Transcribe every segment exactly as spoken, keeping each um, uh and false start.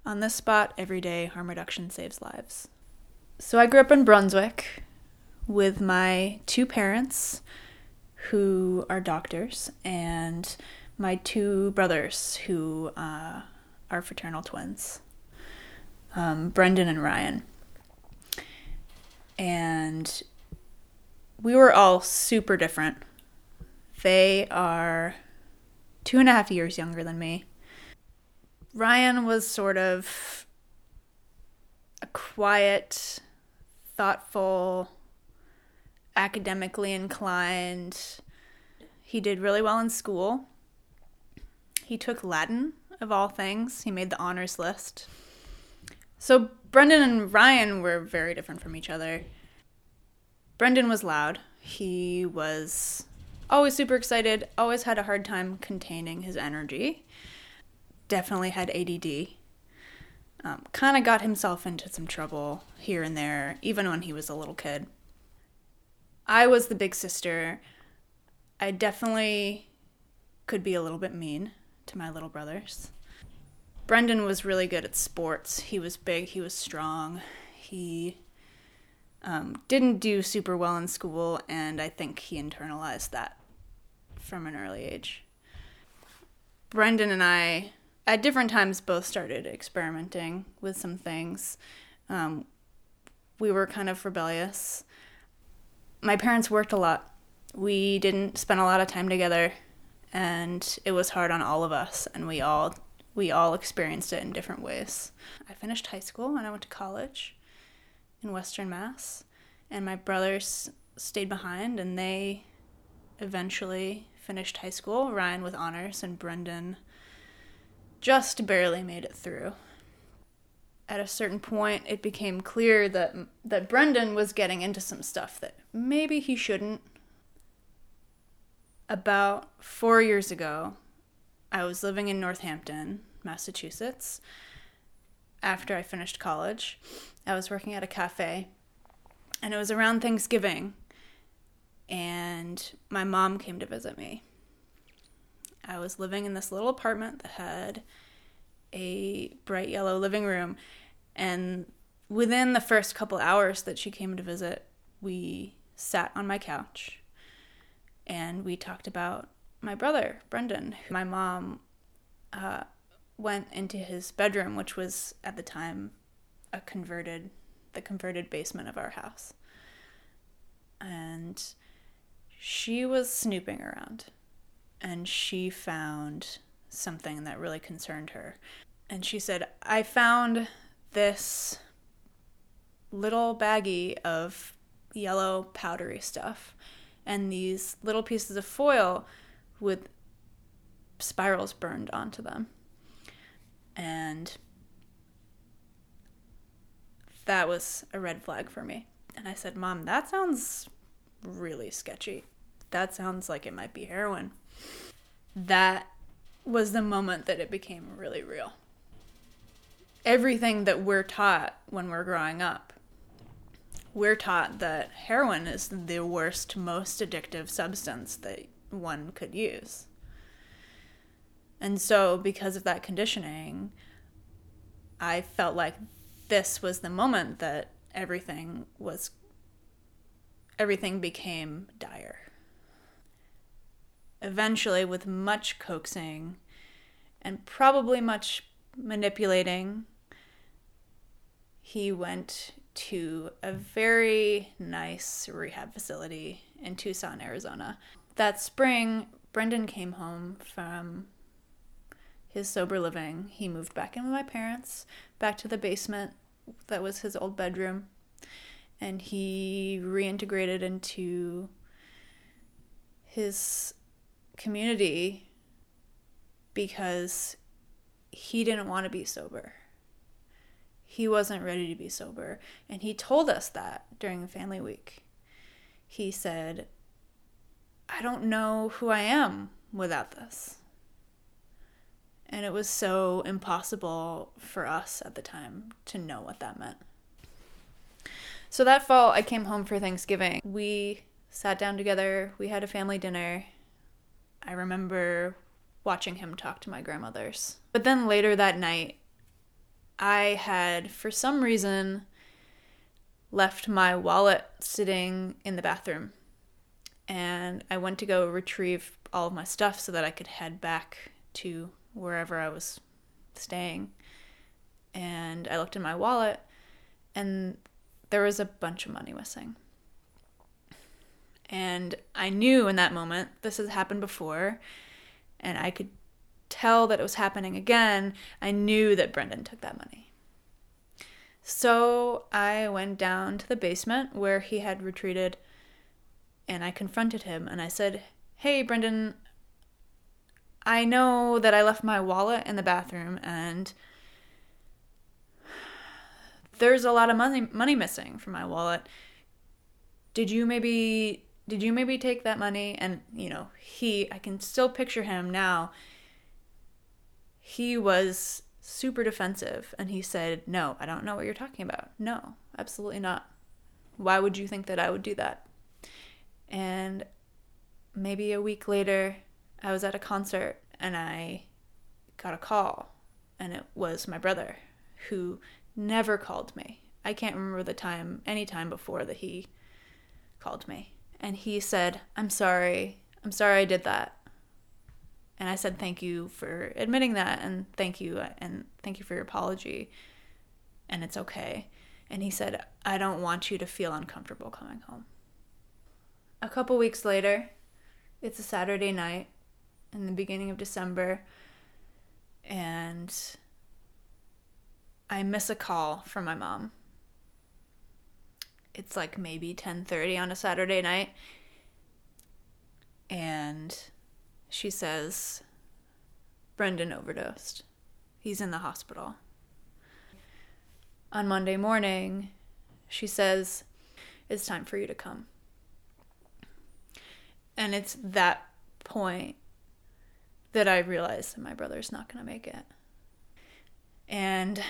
On this spot, every day, harm reduction saves lives. So I grew up in Brunswick with my two parents who are doctors and my two brothers who uh, are fraternal twins, um, Brendan and Ryan. And we were all super different. They are two and a half years younger than me. Ryan was sort of a quiet, thoughtful, academically inclined. He did really well in school. He took Latin, of all things. He made the honors list. So Brendan and Ryan were very different from each other. Brendan was loud. He was always super excited, always had a hard time containing his energy. Definitely had A D D. Um, kind of got himself into some trouble here and there, even when he was a little kid. I was the big sister. I definitely could be a little bit mean to my little brothers. Brendan was really good at sports. He was big, he was strong. He um, didn't do super well in school, and I think he internalized that from an early age. Brendan and I, at different times, both started experimenting with some things. Um, we were kind of rebellious. My parents worked a lot. We didn't spend a lot of time together, and it was hard on all of us, and we all we all experienced it in different ways. I finished high school, and I went to college in Western Mass, and my brothers stayed behind, and they eventually finished high school, Ryan with honors, and Brendan just barely made it through. At a certain point, it became clear that that Brendan was getting into some stuff that maybe he shouldn't. About four years ago, I was living in Northampton, Massachusetts. After I finished college, I was working at a cafe, and it was around Thanksgiving, and my mom came to visit me. I was living in this little apartment that had a bright yellow living room, and within the first couple hours that she came to visit, we sat on my couch and we talked about my brother, Brendan. My mom uh, went into his bedroom, which was at the time a converted, the converted basement of our house. And she was snooping around, and she found something that really concerned her. And she said, I found this little baggie of yellow powdery stuff and these little pieces of foil with spirals burned onto them. And that was a red flag for me. And I said, Mom, that sounds really sketchy. That sounds like it might be heroin. That was the moment that it became really real. Everything that we're taught when we're growing up, we're taught that heroin is the worst, most addictive substance that one could use. And so because of that conditioning, I felt like this was the moment that everything was, everything became dire. Eventually, with much coaxing and probably much manipulating, he went to a very nice rehab facility in Tucson, Arizona. That spring, Brendan came home from his sober living. He moved back in with my parents, back to the basement that was his old bedroom, and he reintegrated into his community because he didn't want to be sober. He wasn't ready to be sober, and he told us that during family week. He said, I don't know who I am without this. And it was so impossible for us at the time to know what that meant. So that fall, I came home for Thanksgiving. We sat down together. We had a family dinner. I remember watching him talk to my grandmothers. But then later that night, I had, for some reason, left my wallet sitting in the bathroom. And I went to go retrieve all of my stuff so that I could head back to wherever I was staying. And I looked in my wallet, and there was a bunch of money missing. And I knew in that moment, this has happened before, and I could tell that it was happening again. I knew that Brendan took that money. So I went down to the basement where he had retreated, and I confronted him, and I said, "Hey, Brendan, I know that I left my wallet in the bathroom, and there's a lot of money money missing from my wallet. Did you maybe did you maybe take that money?" And, you know, he, I can still picture him now. He was super defensive, and he said, "No, I don't know what you're talking about. No, absolutely not. Why would you think that I would do that?" And maybe a week later, I was at a concert, and I got a call, and it was my brother, who never called me. I can't remember the time, any time before that he called me. And he said, "I'm sorry. I'm sorry I did that." And I said, "Thank you for admitting that, and thank you, and thank you for your apology, and it's okay." And he said, "I don't want you to feel uncomfortable coming home." A couple weeks later, it's a Saturday night in the beginning of December, and I miss a call from my mom. It's like maybe ten thirty on a Saturday night, and she says, "Brendan overdosed. He's in the hospital." On Monday morning, she says, "It's time for you to come." And it's that point that I realized that my brother's not going to make it. And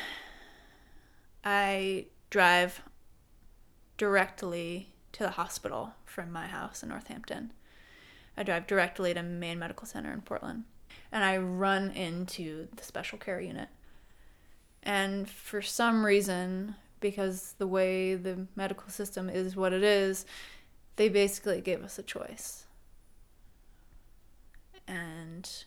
I drive directly to the hospital from my house in Northampton. I drive directly to Maine Medical Center in Portland. And I run into the special care unit. And for some reason, because the way the medical system is what it is, they basically gave us a choice. And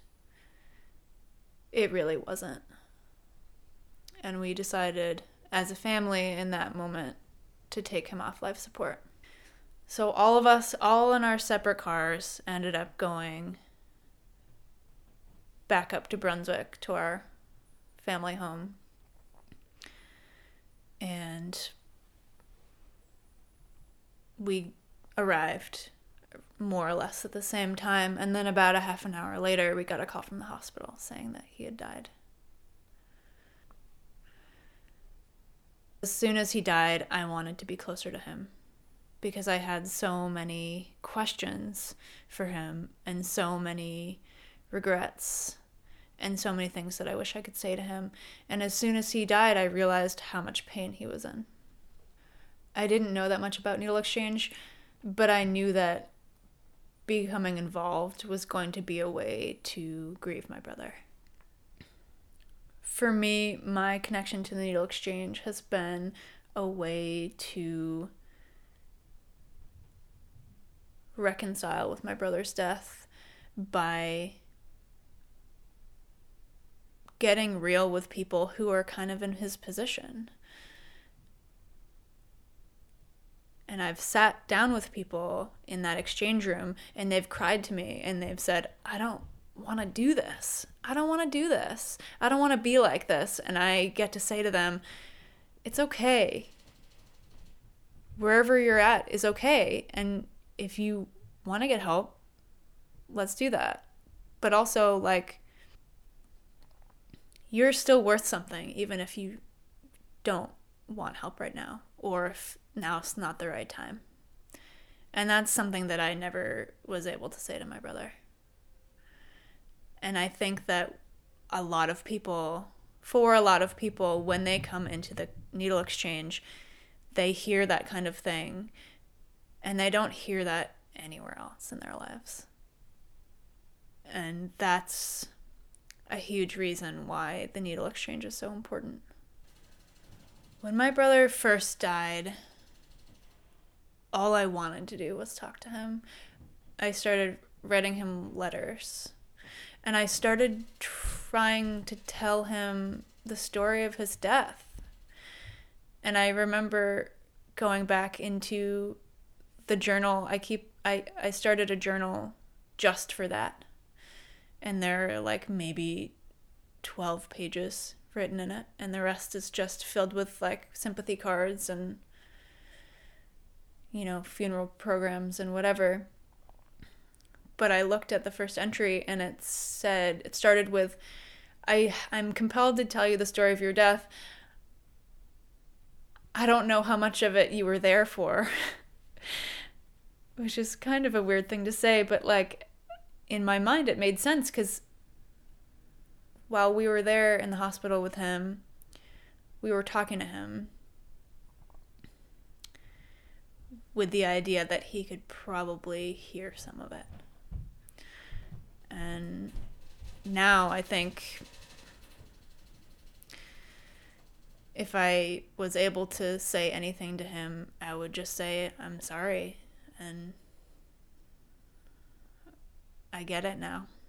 it really wasn't. And we decided as a family in that moment to take him off life support. So all of us, all in our separate cars, ended up going back up to Brunswick to our family home. And we arrived more or less at the same time. And then about a half an hour later, we got a call from the hospital saying that he had died. As soon as he died, I wanted to be closer to him because I had so many questions for him and so many regrets and so many things that I wish I could say to him. And as soon as he died, I realized how much pain he was in. I didn't know that much about needle exchange, but I knew that becoming involved was going to be a way to grieve my brother. For me, my connection to the needle exchange has been a way to reconcile with my brother's death by getting real with people who are kind of in his position. And I've sat down with people in that exchange room, and they've cried to me, and they've said, "I don't want to do this. I don't want to do this. I don't want to be like this." And I get to say to them, it's okay. Wherever you're at is okay. And if you want to get help, let's do that. But also, like, you're still worth something, even if you don't want help right now, or if now it's not the right time. And that's something that I never was able to say to my brother. And I think that a lot of people, for a lot of people, when they come into the needle exchange, they hear that kind of thing, and they don't hear that anywhere else in their lives. And that's a huge reason why the needle exchange is so important. When my brother first died, all I wanted to do was talk to him. I started writing him letters. And I started trying to tell him the story of his death. And I remember going back into the journal. I keep I, I started a journal just for that. And there are like maybe twelve pages written in it. And the rest is just filled with like sympathy cards and, you know, funeral programs and whatever. But I looked at the first entry and it said, it started with, I, I'm compelled to tell you the story of your death. I don't know how much of it you were there for. Which is kind of a weird thing to say, but like in my mind it made sense because while we were there in the hospital with him, we were talking to him with the idea that he could probably hear some of it. And now I think if I was able to say anything to him, I would just say, I'm sorry. And I get it now.